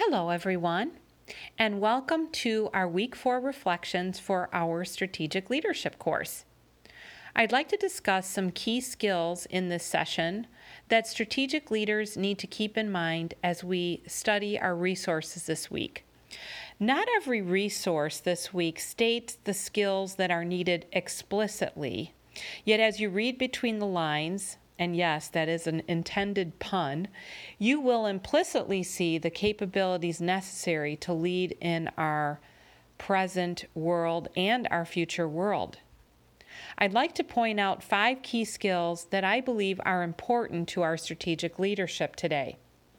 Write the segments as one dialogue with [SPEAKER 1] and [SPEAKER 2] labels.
[SPEAKER 1] Hello, everyone, and welcome to our Week 4 reflections for our Strategic Leadership course. I'd like to discuss some key skills in this session that strategic leaders need to keep in mind as we study our resources this week. Not every resource this week states the skills that are needed explicitly, yet as you read between the lines, and yes, that is an intended pun, you will implicitly see the capabilities necessary to lead in our present world and our future world. I'd like to point out 5 key skills that I believe are important to our strategic leadership today.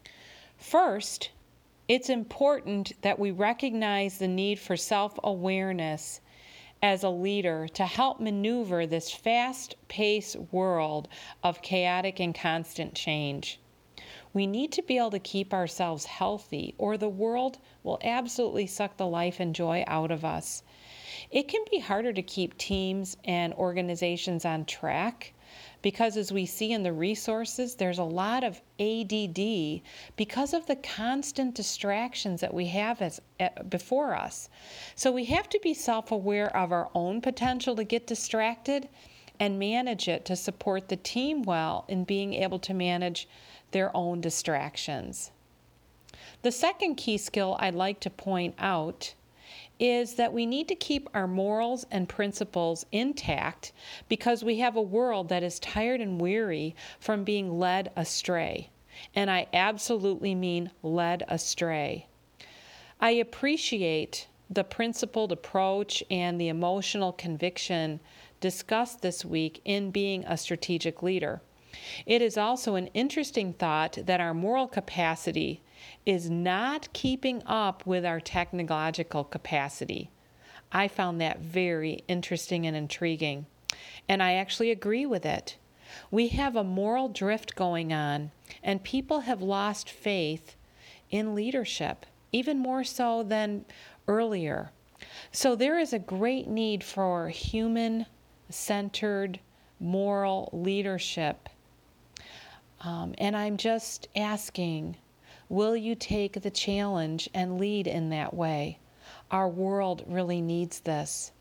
[SPEAKER 1] First, it's important that we recognize the need for self-awareness as a leader to help maneuver this fast-paced world of chaotic and constant change. We need to be able to keep ourselves healthy, or the world will absolutely suck the life and joy out of us. It can be harder to keep teams and organizations on track because, as we see in the resources, there's a lot of ADD because of the constant distractions that we have before us. So we have to be self-aware of our own potential to get distracted and manage it to support the team well in being able to manage their own distractions. The second key skill I'd like to point out is that we need to keep our morals and principles intact because we have a world that is tired and weary from being led astray. And I absolutely mean led astray. I appreciate the principled approach and the emotional conviction discussed this week in being a strategic leader. It is also an interesting thought that our moral capacity is not keeping up with our technological capacity. I found that very interesting and intriguing, and I actually agree with it. We have a moral drift going on, and people have lost faith in leadership, even more so than earlier. So there is a great need for human-centered moral leadership. And I'm just asking, will you take the challenge and lead in that way? Our world really needs this.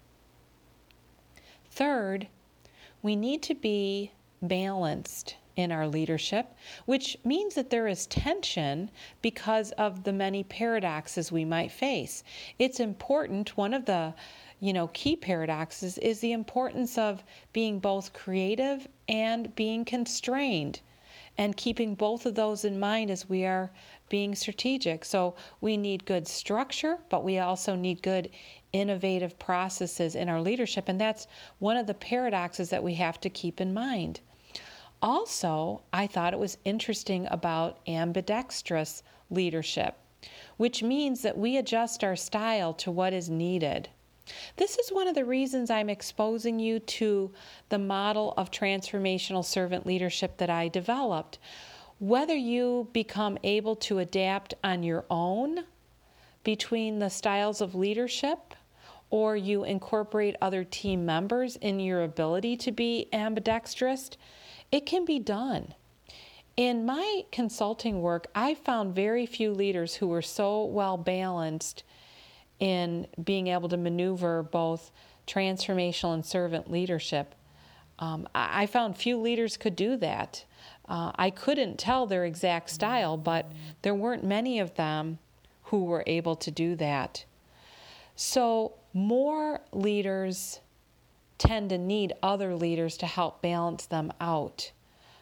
[SPEAKER 1] Third, we need to be balanced in our leadership, which means that there is tension because of the many paradoxes we might face. It's important, one of the key paradoxes is the importance of being both creative and being constrained, and keeping both of those in mind as we are being strategic. So we need good structure, but we also need good innovative processes in our leadership, and that's one of the paradoxes that we have to keep in mind. Also, I thought it was interesting about ambidextrous leadership, which means that we adjust our style to what is needed. This is one of the reasons I'm exposing you to the model of transformational servant leadership that I developed. Whether you become able to adapt on your own between the styles of leadership, or you incorporate other team members in your ability to be ambidextrous, it can be done. In my consulting work, I found very few leaders who were so well balanced in being able to maneuver both transformational and servant leadership. I found few leaders could do that. I couldn't tell their exact style, but there weren't many of them who were able to do that. So more leaders tend to need other leaders to help balance them out.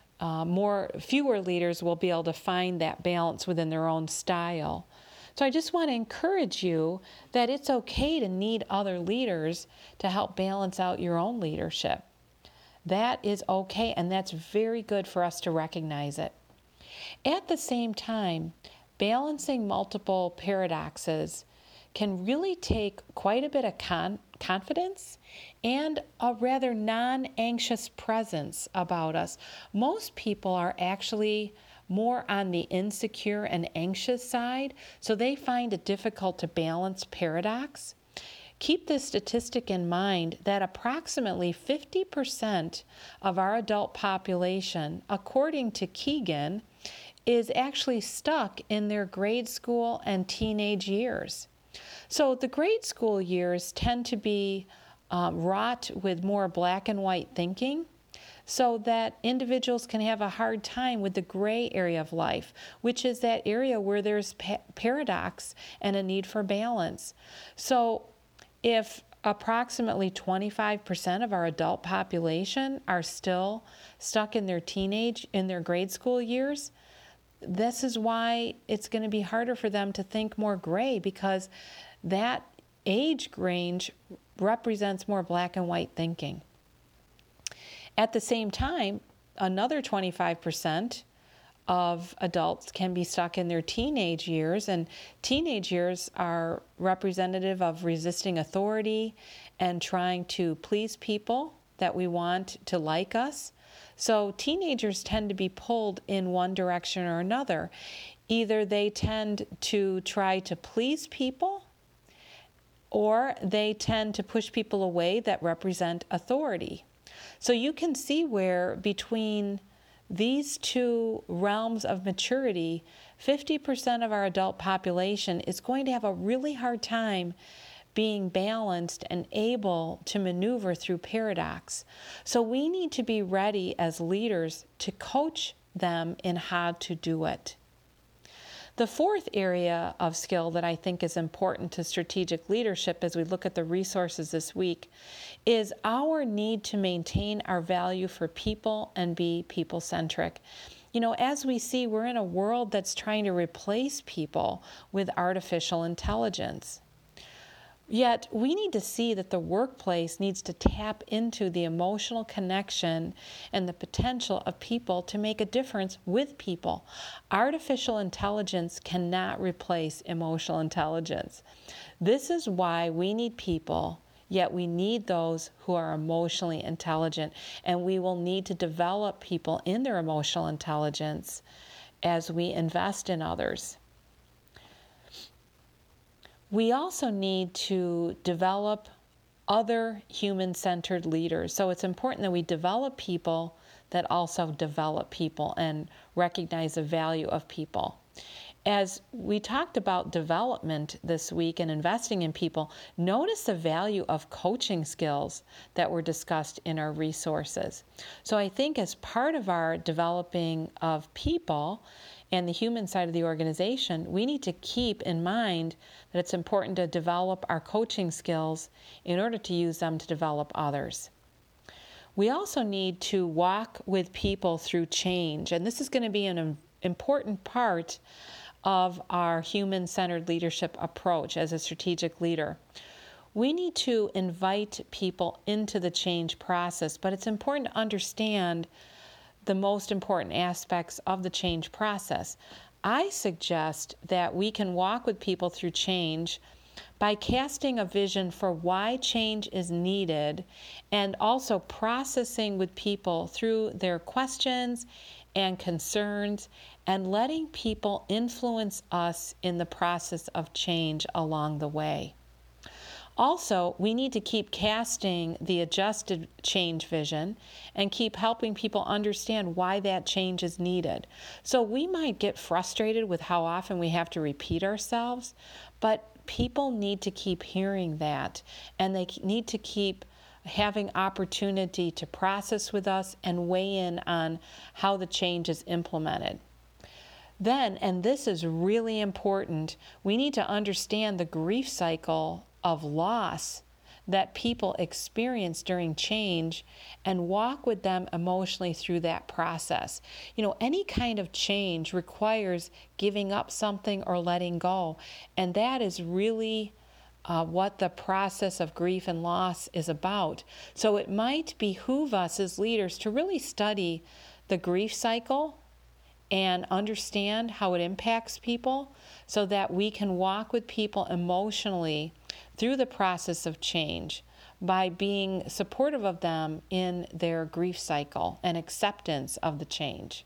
[SPEAKER 1] Fewer leaders will be able to find that balance within their own style. So I just want to encourage you that it's okay to need other leaders to help balance out your own leadership. That is okay, and that's very good for us to recognize it. At the same time, balancing multiple paradoxes can really take quite a bit of confidence and a rather non-anxious presence about us. Most people are actually more on the insecure and anxious side, so they find it difficult to balance paradox. Keep this statistic in mind that approximately 50% of our adult population, according to Keegan, is actually stuck in their grade school and teenage years. So the grade school years tend to be wrought with more black and white thinking, so that individuals can have a hard time with the gray area of life, which is that area where there's paradox and a need for balance. So if approximately 25% of our adult population are still stuck in their grade school years, this is why it's going to be harder for them to think more gray, because that age range represents more black and white thinking. At the same time, another 25% of adults can be stuck in their teenage years, and teenage years are representative of resisting authority and trying to please people that we want to like us. So teenagers tend to be pulled in one direction or another. Either they tend to try to please people, or they tend to push people away that represent authority. So you can see where between these two realms of maturity, 50% of our adult population is going to have a really hard time being balanced and able to maneuver through paradox. So we need to be ready as leaders to coach them in how to do it. The fourth area of skill that I think is important to strategic leadership as we look at the resources this week is our need to maintain our value for people and be people-centric. You know, as we see, we're in a world that's trying to replace people with artificial intelligence. Yet we need to see that the workplace needs to tap into the emotional connection and the potential of people to make a difference with people. Artificial intelligence cannot replace emotional intelligence. This is why we need people, yet we need those who are emotionally intelligent, and we will need to develop people in their emotional intelligence as we invest in others. We also need to develop other human-centered leaders. So it's important that we develop people that also develop people and recognize the value of people. As we talked about development this week and investing in people, notice the value of coaching skills that were discussed in our resources. So I think as part of our developing of people and the human side of the organization, we need to keep in mind that it's important to develop our coaching skills in order to use them to develop others. We also need to walk with people through change, and this is going to be an important part of our human-centered leadership approach as a strategic leader. We need to invite people into the change process, but it's important to understand the most important aspects of the change process. I suggest that we can walk with people through change by casting a vision for why change is needed, and also processing with people through their questions and concerns, and letting people influence us in the process of change along the way. Also, we need to keep casting the adjusted change vision and keep helping people understand why that change is needed. So we might get frustrated with how often we have to repeat ourselves, but people need to keep hearing that, and they need to keep having opportunity to process with us and weigh in on how the change is implemented. Then, and this is really important, we need to understand the grief cycle of loss that people experience during change and walk with them emotionally through that process. You know, any kind of change requires giving up something or letting go, and that is really what the process of grief and loss is about. So it might behoove us as leaders to really study the grief cycle and understand how it impacts people so that we can walk with people emotionally through the process of change by being supportive of them in their grief cycle and acceptance of the change.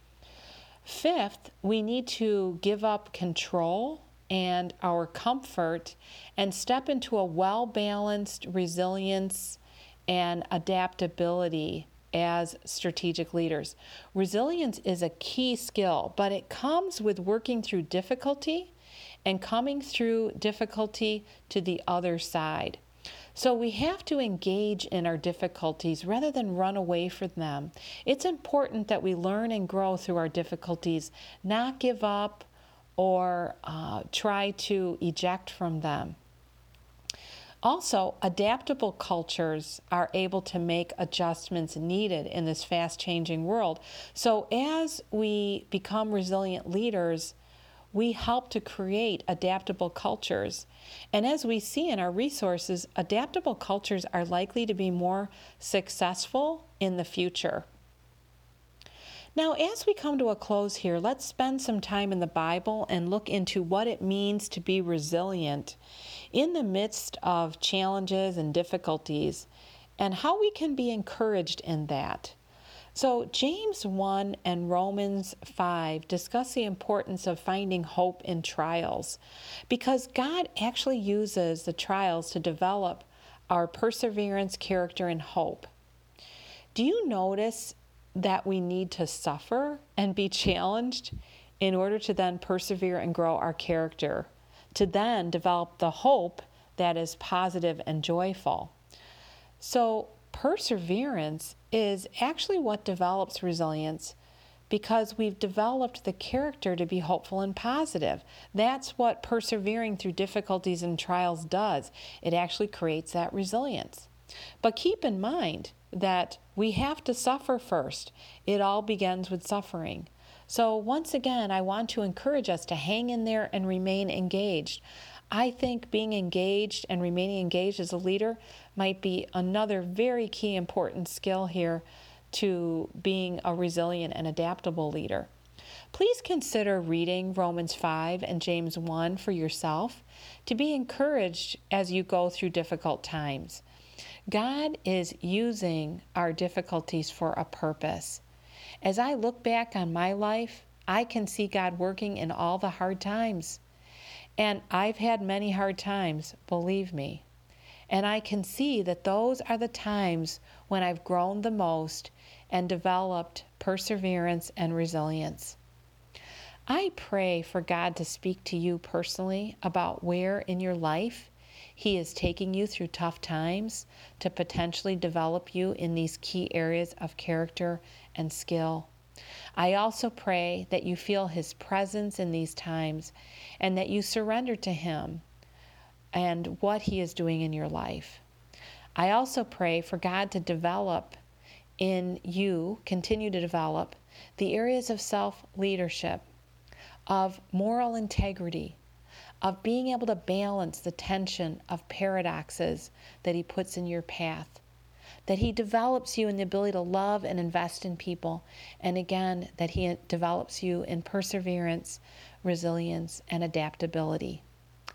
[SPEAKER 1] Fifth, we need to give up control and our comfort and step into a well-balanced resilience and adaptability as strategic leaders. Resilience is a key skill, but it comes with working through difficulty and coming through difficulty to the other side. So we have to engage in our difficulties rather than run away from them. It's important that we learn and grow through our difficulties, not give up or try to eject from them. Also, adaptable cultures are able to make adjustments needed in this fast-changing world. So as we become resilient leaders, we help to create adaptable cultures. And as we see in our resources, adaptable cultures are likely to be more successful in the future. Now, as we come to a close here, let's spend some time in the Bible and look into what it means to be resilient in the midst of challenges and difficulties, and how we can be encouraged in that. So James 1 and Romans 5 discuss the importance of finding hope in trials, because God actually uses the trials to develop our perseverance, character, and hope. Do you notice that we need to suffer and be challenged in order to then persevere and grow our character, to then develop the hope that is positive and joyful? So perseverance is actually what develops resilience, because we've developed the character to be hopeful and positive. That's what persevering through difficulties and trials does. It actually creates that resilience. But keep in mind that we have to suffer first. It all begins with suffering. So once again, I want to encourage us to hang in there and remain engaged. I think being engaged and remaining engaged as a leader might be another very key important skill here to being a resilient and adaptable leader. Please consider reading Romans 5 and James 1 for yourself to be encouraged as you go through difficult times. God is using our difficulties for a purpose. As I look back on my life, I can see God working in all the hard times. And I've had many hard times, believe me. And I can see that those are the times when I've grown the most and developed perseverance and resilience. I pray for God to speak to you personally about where in your life He is taking you through tough times to potentially develop you in these key areas of character and skill. I also pray that you feel His presence in these times and that you surrender to Him and what He is doing in your life. I also pray for God to develop in you, continue to develop the areas of self-leadership, of moral integrity, of being able to balance the tension of paradoxes that He puts in your path, that He develops you in the ability to love and invest in people, and again, that He develops you in perseverance, resilience, and adaptability.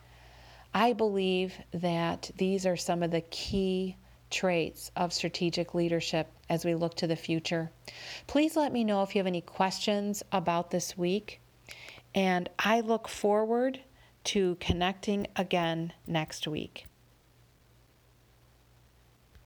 [SPEAKER 1] I believe that these are some of the key traits of strategic leadership as we look to the future. Please let me know if you have any questions about this week, and I look forward to connecting again next week.